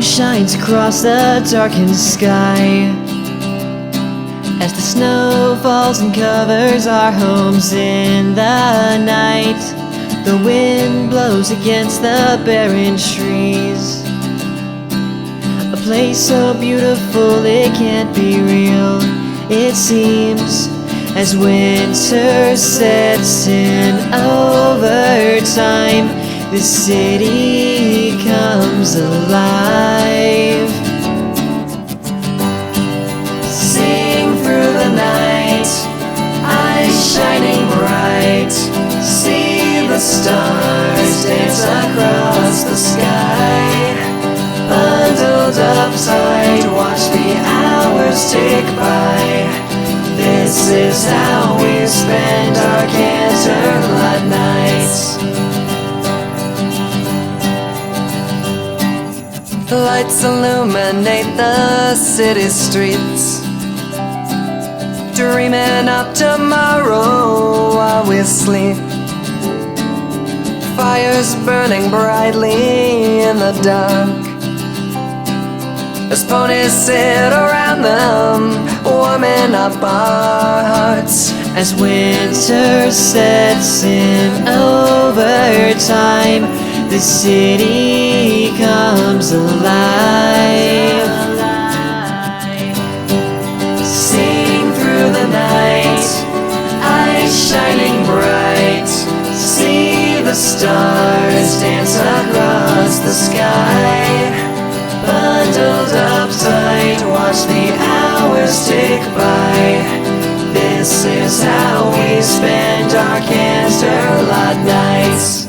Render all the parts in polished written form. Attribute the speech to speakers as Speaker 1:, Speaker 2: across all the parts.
Speaker 1: shines across the darkened sky as the snow falls and covers our homes in the night. The wind blows against the barren trees, a place so beautiful it can't be real. It seems as winter sets in over time, the city comes alive. Sing through the night, eyes shining bright. See the stars dance across the sky. Bundled up tight, watch the hours tick by. This is how we spend our candlelight nights. The lights illuminate the city streets, dreaming up tomorrow while we sleep. Fires burning brightly in the dark as ponies sit around them, warming up our hearts. As winter sets in over time, the city comes alive. Sing through the night, eyes shining bright. See the stars dance across the sky. Bundled up tight, watch the hours tick by. This is how we spend our candlelight nights.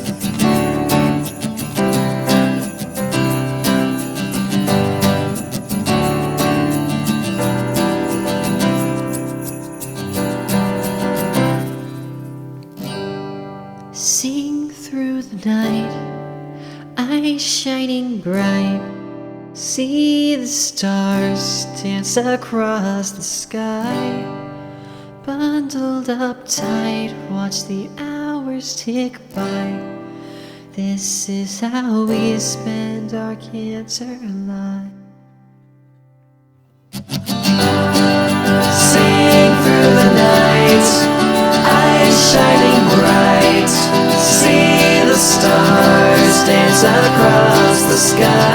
Speaker 1: Sing through the night, eyes shining bright. See the stars dance across the sky. Bundled up tight, watch the hours tick by. This is how we spend our candlelight. Sing through the night, eyes shining bright. See the stars dance across the sky.